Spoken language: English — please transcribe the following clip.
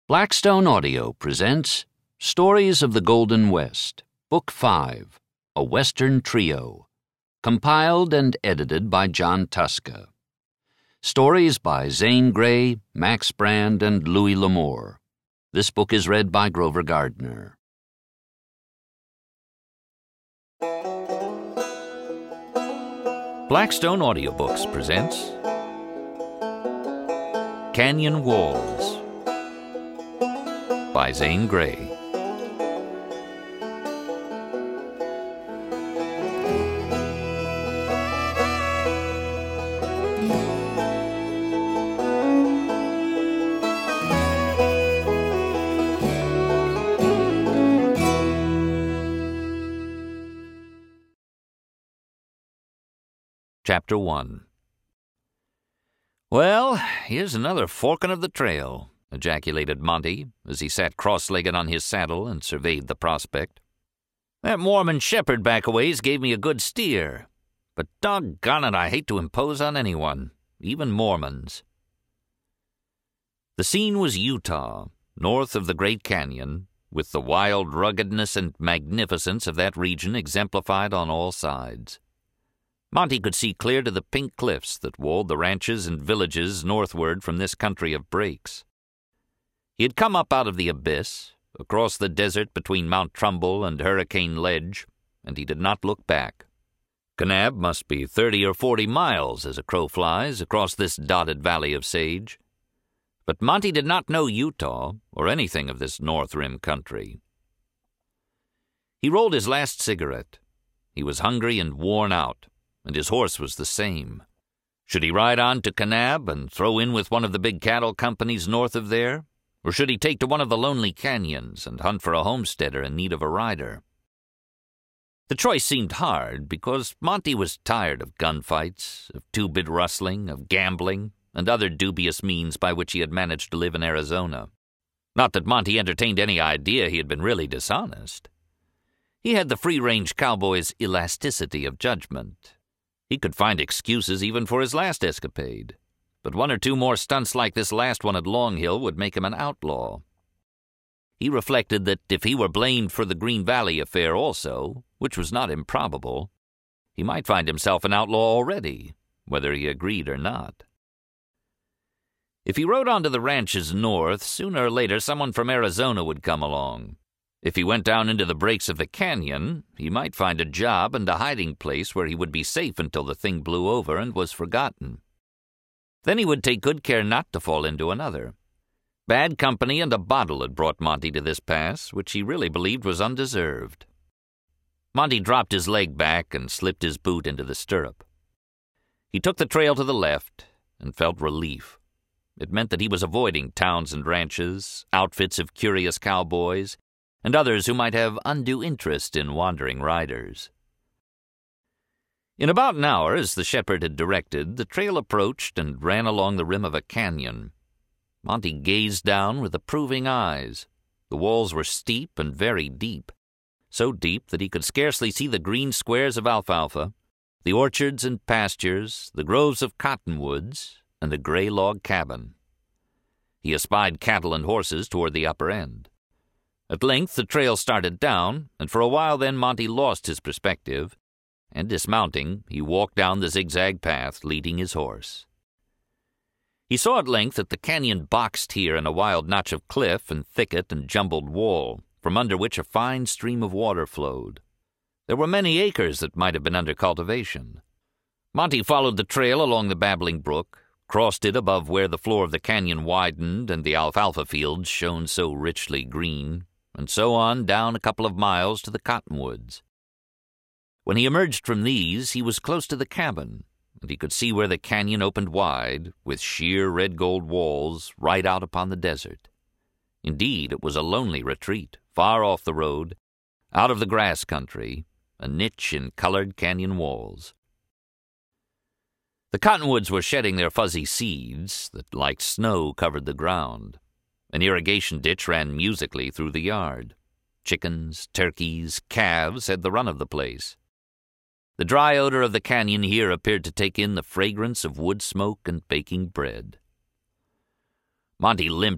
Blackstone Audio presents Stories of the Golden West, Book 5, A Western Trio, compiled and edited by John Tuska. Stories by Zane Grey, Max Brand, and Louis L'Amour. This book is read by Grover Gardner. Blackstone Audiobooks presents Canyon Walls by Zane Grey. Chapter 1. "Well, here's another forking of the trail," ejaculated Monty as he sat cross-legged on his saddle and surveyed the prospect. "That Mormon shepherd back a ways gave me a good steer, but doggone it, I hate to impose on anyone, even Mormons." The scene was Utah, north of the Great Canyon, with the wild ruggedness and magnificence of that region exemplified on all sides. Monty could see clear to the pink cliffs that walled the ranches and villages northward from this country of breaks. He had come up out of the abyss, across the desert between Mount Trumbull and Hurricane Ledge, and he did not look back. Kanab must be 30 or 40 miles as a crow flies across this dotted valley of sage. But Monty did not know Utah or anything of this North Rim country. He rolled his last cigarette. He was hungry and worn out, and his horse was the same. Should he ride on to Kanab and throw in with one of the big cattle companies north of there? Or should he take to one of the lonely canyons and hunt for a homesteader in need of a rider? The choice seemed hard because Monty was tired of gunfights, of two-bit rustling, of gambling, and other dubious means by which he had managed to live in Arizona. Not that Monty entertained any idea he had been really dishonest. He had the free-range cowboy's elasticity of judgment. He could find excuses even for his last escapade, but one or two more stunts like this last one at Long Hill would make him an outlaw. He reflected that if he were blamed for the Green Valley affair also, which was not improbable, he might find himself an outlaw already, whether he agreed or not. If he rode on to the ranches north, sooner or later someone from Arizona would come along. If he went down into the breaks of the canyon, he might find a job and a hiding place where he would be safe until the thing blew over and was forgotten. Then he would take good care not to fall into another. Bad company and a bottle had brought Monty to this pass, which he really believed was undeserved. Monty dropped his leg back and slipped his boot into the stirrup. He took the trail to the left and felt relief. It meant that he was avoiding towns and ranches, outfits of curious cowboys, and others who might have undue interest in wandering riders. In about an hour, as the shepherd had directed, the trail approached and ran along the rim of a canyon. Monty gazed down with approving eyes. The walls were steep and very deep, so deep that he could scarcely see the green squares of alfalfa, the orchards and pastures, the groves of cottonwoods, and a gray log cabin. He espied cattle and horses toward the upper end. At length the trail started down, and for a while then Monty lost his perspective, and dismounting, he walked down the zigzag path, leading his horse. He saw at length that the canyon boxed here in a wild notch of cliff and thicket and jumbled wall, from under which a fine stream of water flowed. There were many acres that might have been under cultivation. Monty followed the trail along the babbling brook, crossed it above where the floor of the canyon widened and the alfalfa fields shone so richly green, and so on down a couple of miles to the cottonwoods. When he emerged from these, he was close to the cabin, and he could see where the canyon opened wide, with sheer red-gold walls right out upon the desert. Indeed, it was a lonely retreat, far off the road, out of the grass country, a niche in colored canyon walls. The cottonwoods were shedding their fuzzy seeds that, like snow, covered the ground. An irrigation ditch ran musically through the yard. Chickens, turkeys, calves had the run of the place. The dry odor of the canyon here appeared to take in the fragrance of wood smoke and baking bread. Monty limped